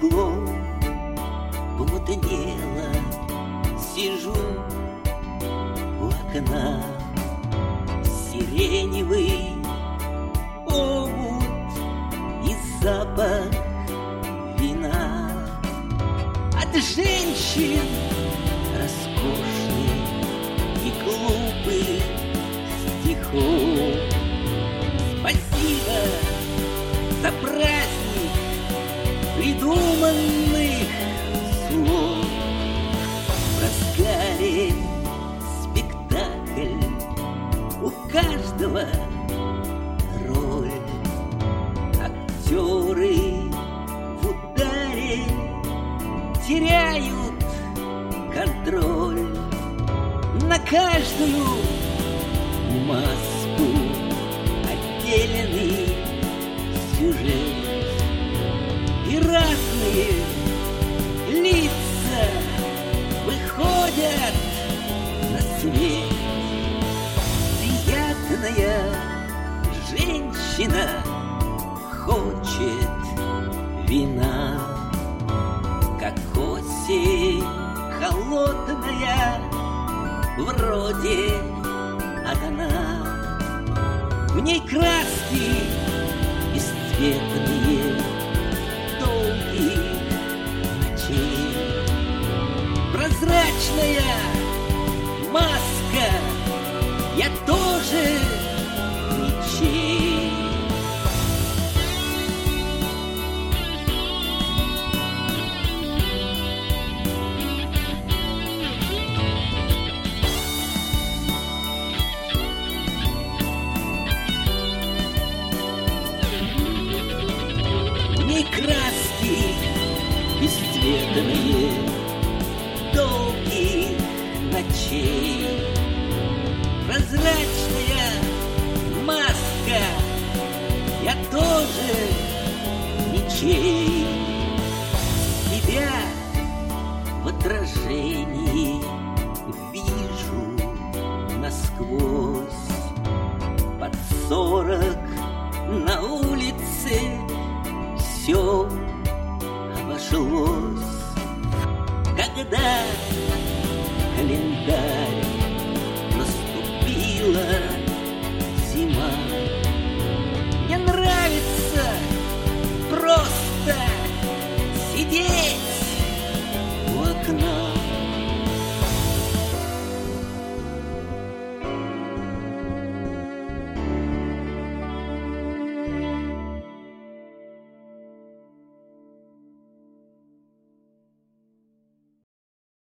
стекло помутнело. Сижу у окна, сиреневый омут и запах вина. От женщин роскошных и глупых стихов. Спасибо за праздник придуманных слов. В разгаре спектакль, у каждого роль. Актеры в ударе теряют контроль. На каждую маску отделенный сюжет. И разные лица выходят на свет. Приятная женщина хочет вина, как осень холодная, вроде одна. В ней краски бесцветные долгих ночей. Прозрачная маска, я тоже ничей. И краски бесцветные долгих ночей. Прозрачная маска, я тоже ничей. Себя в отражении вижу насквозь. Под 40 на улице все обошлось. Когда календарь наступила